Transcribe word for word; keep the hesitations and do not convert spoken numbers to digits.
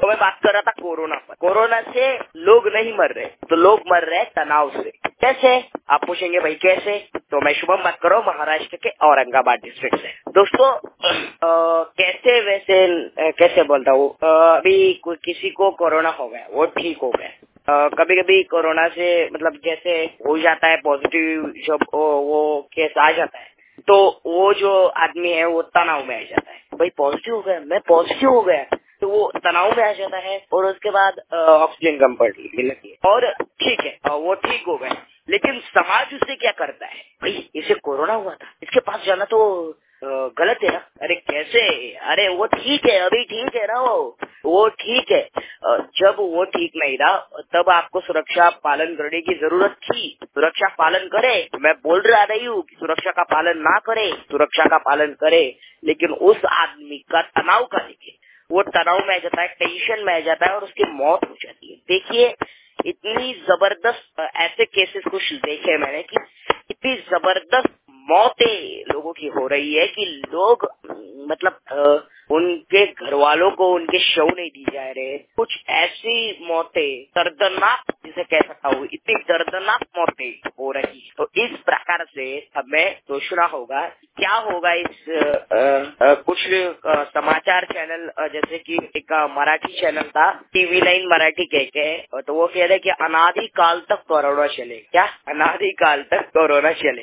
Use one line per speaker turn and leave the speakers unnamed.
मैं बात कर रहा था कोरोना पर। कोरोना से लोग नहीं मर रहे, तो लोग मर रहे तनाव से। कैसे? आप पूछेंगे भाई कैसे? तो मैं शुभम बात कर रहा हूँ महाराष्ट्र के औरंगाबाद डिस्ट्रिक्ट से। दोस्तों आ, कैसे वैसे आ, कैसे बोलता हूँ, अभी कोई किसी को कोरोना हो गया, वो ठीक हो गया। कभी कभी कोरोना से मतलब जैसे हो जाता है पॉजिटिव, जब वो, वो केस आ जाता है तो वो जो आदमी है वो तनाव में आ जाता है। भाई पॉजिटिव हो गया, मैं पॉजिटिव हो गया, तो वो तनाव में आ जाता है और उसके बाद ऑक्सीजन कम पड़ने लगती है और ठीक है, वो ठीक हो गया। लेकिन समाज उससे क्या करता है? भाई इसे कोरोना हुआ था, इसके पास जाना तो गलत है ना। अरे कैसे? अरे वो ठीक है, अभी ठीक है ना, वो वो ठीक है। जब वो ठीक नहीं था तब आपको सुरक्षा पालन करने की जरूरत थी। सुरक्षा पालन करे, मैं बोल रहा नहीं हूँ कि सुरक्षा का पालन ना करे, सुरक्षा का पालन करे, लेकिन उस आदमी का तनाव का देखिए, वो तनाव में आ जाता है, टेंशन में आ जाता है और उसकी मौत हो जाती है। देखिए इतनी जबरदस्त ऐसे केसेस कुछ देखे मैंने कि इतनी जबरदस्त मौतें लोगों की हो रही है कि लोग मतलब आ, उनके घर वालों को उनके शव नहीं दी जा रहे। कुछ ऐसी मौतें दर्दनाक, जिसे कह सकता हूँ, इतनी दर्दनाक मौतें हो रही। तो इस प्रकार से हमें सोचना होगा क्या होगा। इस आ, आ, कुछ आ, समाचार चैनल आ, जैसे कि एक आ, मराठी चैनल था टीवी नाइन मराठी कह के, तो वो कह रहे कि अनादि काल तक कोरोना चलेगा। क्या? अनादि काल तक कोरोना चलेगा।